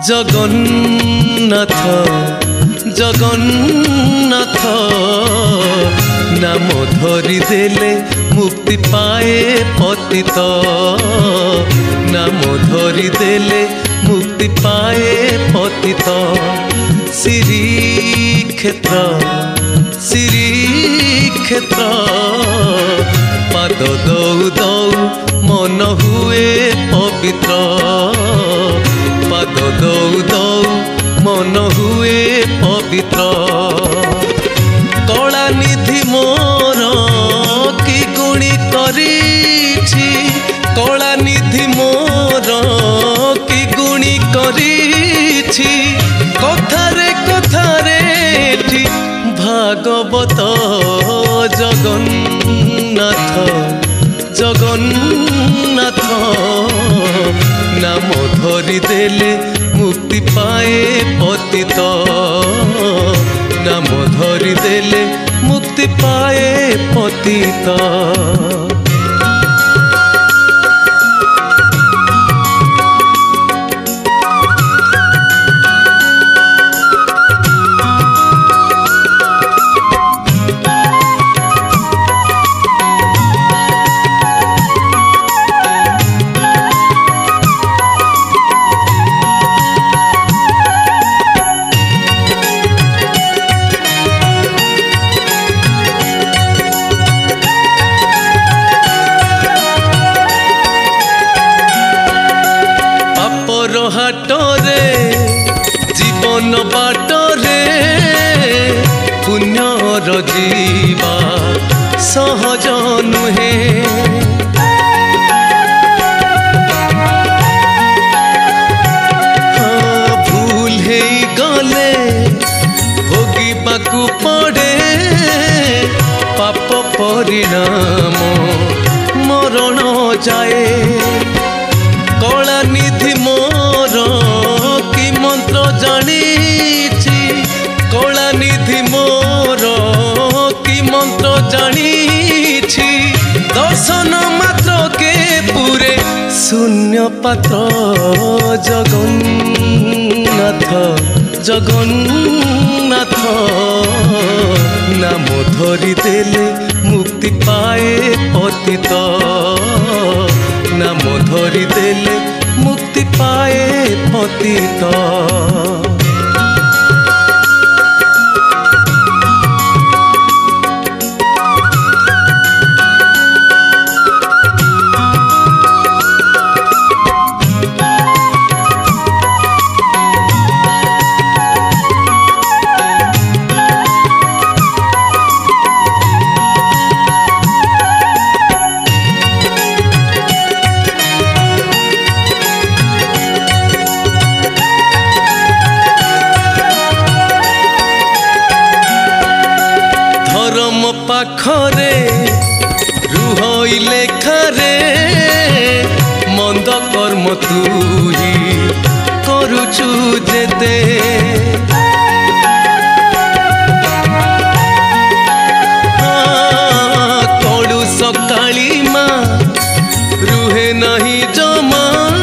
जगन्नाथ जगन्नाथ नाम धरी देले मुक्ति पाए पतित नाम धरी देले मुक्ति पाए पतित श्रीक्षेत्र श्रीक्षेत्र पाद दौ दौ मन हुए पवित्र पाद दौ दौ मन हुए पवित्र कला निधि मोर कि गुणी करिछि कला निधि मोर कि गुणी करिछि कथारे कथारे एठी भागवत जगन्नाथ जगन्नाथ नाम धरी देले मुक्ति पाए पतित नाम धरी देले मुक्ति पाए पतित हाटरे जीवन बाटरे पुण्यर जीवा सहज नुहे भूल हे गले भोगिबाकू पड़े पाप परिणाम मरण जाए कला निधि मोर कि मंत्र जानिछि कला निधि मोर कि मंत्र जानिछि दर्शन मात्र के पूरे शून्य पात्र जगन्नाथ जगन्नाथ नाम धरी देले मुक्ति पाए पतित नाम धरी देले मुक्ति पाए पतित पाखरे रुहई लेखारे मंद कर्म तू ही करुचु जेते कड़ू सकाली माँ रुहे नहीं जमा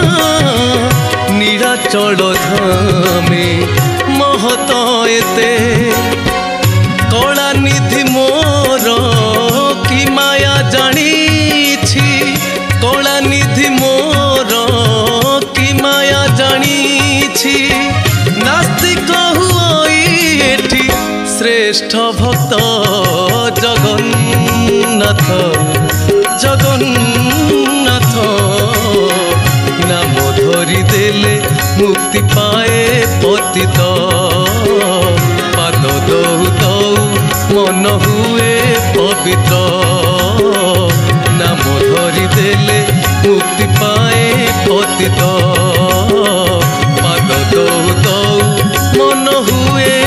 नीलाचल धामे महत एते कला निधि मोर कि माया जानिछि कला निधि मोर कि माया जानिछि नास्तिक हुई एठी श्रेष्ठ भक्त जगन्नाथ जगन्नाथ नाम धरी देले मुक्ति पाए पतित पाद दौ दौ मन हुए पवित्र नाम धरी देले मुक्ति पाए पतित पाद दौ दौ मन हुए